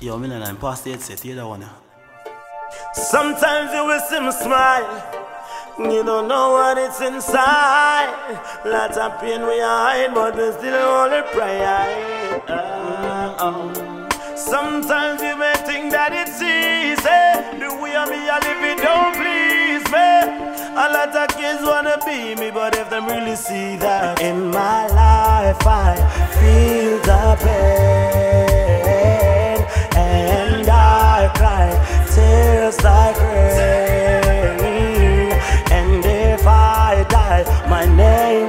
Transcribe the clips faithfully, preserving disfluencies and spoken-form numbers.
Yo, me and past the headset, you don't wanna. Sometimes you will see me smile. You don't know what it's inside. Lots of pain we hide, but we still only pride. Uh, uh. Sometimes you may think that it's easy. The way me I live it don't please me. A lot of kids wanna be me, but if them really see that in my life, I feel the pain and I cry tears like rain. And if I die, my name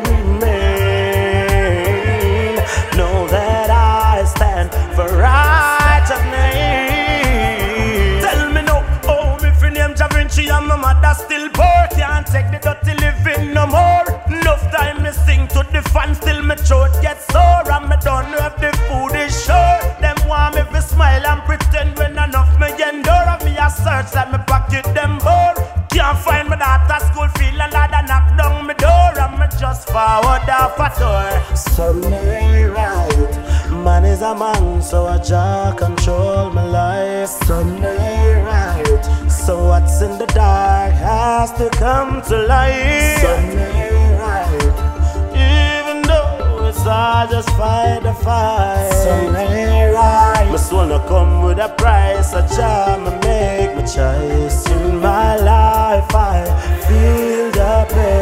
remain. Know that I stand for righteous name. Tell me no, oh, me fi name Jah Vinci and my mother still poor. Can't take the dirty living no more. Enough time me sing to the fans, still me throat gets sore. And me don't know if the food is sure. Them want me to smile and pretend when enough me endure. And me a search like me pocket them bore. Can't find my daughter school feel and I knock down my door. And me just forward off a door. Something right, man is a man, so I just control my life. Something right, so what's in the dark has to come to light. Something right, even though it's hard, just fight the fight. Something right, my soul no come with a price. I try to make my choice. In my life I feel the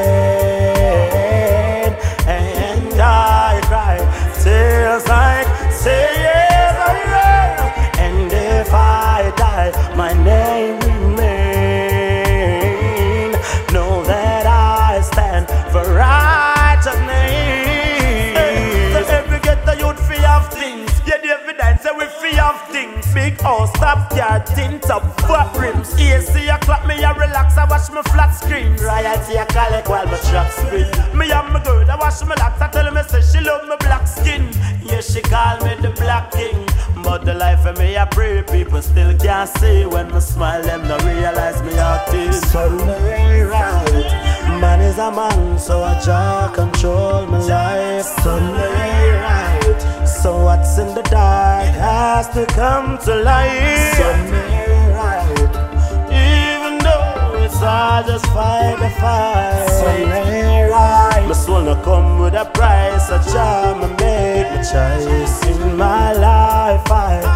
pain and I cry tears like tears of rain. And if I die, my name remain. Know that I stand for righteousness. So every ghetto youth free of things. Yeah, the evidence that we free of things. Big house, top yard, tint up, fat rims. A C a clap, me a relax, I watch my flat screen. Royalty a collect while my truck spin. Me and my girl, I wash my locks, I tell me say she love my black skin. Yeah, she call me the black king. But the life of me I pray, people still can't see. When me smile, them no realize me acting. Something right, man is a man, so I just control my life. Something right, so what's in the dark has to come to light. Something right, even though it's hard, just fight the fight. Something right, my soul no come with a price. I try to make my choice. In my life I